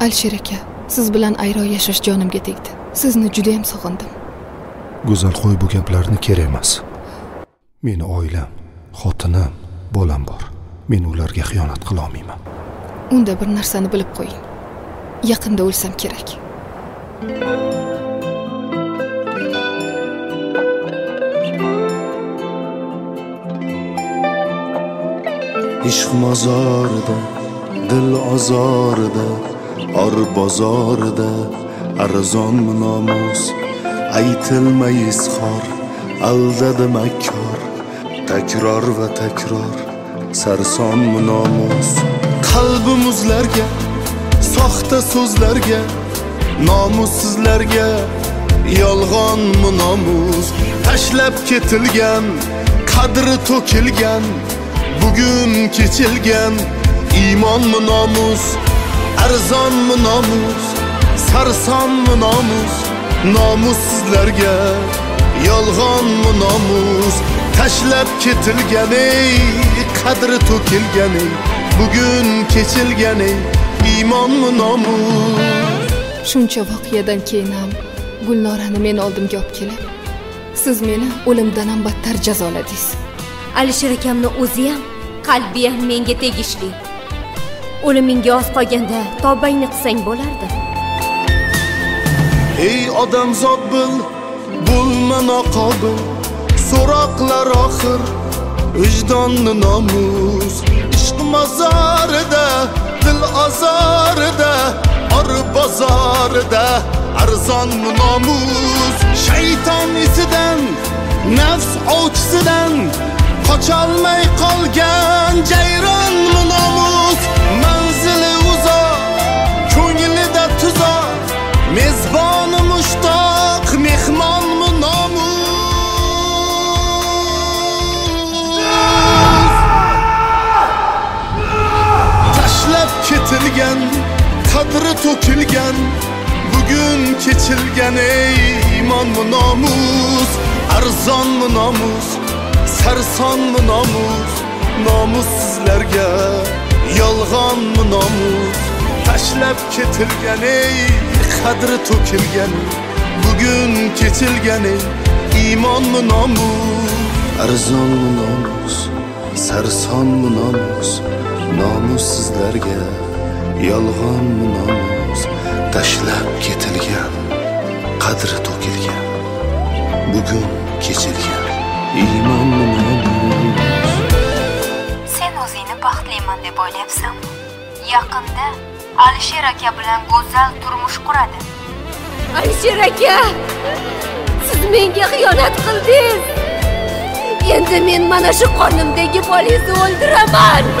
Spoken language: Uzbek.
Alisher aka, siz bilan ayro yashash jonimga tegdi. Sizni juda ham sog'indim. Go'zal, qo'y bu gaplarni kerak emas. Meni oilam, xotinim, bolam bor. Men ularga xiyonat qila olmayman. Unda bir narsani bilib qo'ying. Yaqinda o'lsam kerak. ishq mozorida, dil ozorida, or bozorida, arzonmi nomus, aytilmay izhor, aldadi makkor, takror va takror, sarsonmi nomus. Qalbimizlarga, soxta so'zlarga, nomussizlarga, yolg'onmi nomus, tashlab ketilgan, qadri to'kilgan, bugun kechilgan, iymonmi nomus, arzonmi nomus, sarsonmi nomus, nomussizlarga, yolg'onmi nomus, tashlab ketilgan, qadri to'kilgan, bugun kechilgan, iymonmi nomus. Shuncha voqeadan keyin ham Gulnorani men oldimga olib kelib, siz meni o'limdan ham battar jazoladingiz. Alisher akamni o'zi ham, qalbi ham menga tegishli. O'limingga oz qolganda tavbangni qilsang bo'lardi. Ey odamzod bil, bo'lma noqobil, so'roqlar oxir, vijdonni nomus. Ishq mozorida, dil ozorida, or bozorida, arzonmi nomus. Shayton isidan, nafs ovchisidan qocholmay qolgan jayronmi nomus. Manzili uzoq, ko'nglida tuzoq, mezboni mushtoq, mehmonmi nomus. Tashlab ketilgan, qadri to'kilgan, bugun kechilgan, iymonmi nomus, arzonmi nomus, sarsonmi nomus, nomussizlarga, yolg'onmi nomus, tashlab ketilgan, qadri to'kilgan, bugun kechilgan, iymonmi nomus, arzonmi nomus, sarsonmi nomus, nomussizlarga, yolg'onmi nomus, tashlab ketilgan, qadri to'kilgan, bugun kechilgan, iymonmi nomus. Sen o'zingni baxtliman deb o'ylayapsanmi? Yaqinda Alisher aka bilan go'zal turmush quradi. Alisher aka, siz menga xiyonat qildingiz. Endi men mana shu qonimdagi bolangizni o'ldiraman.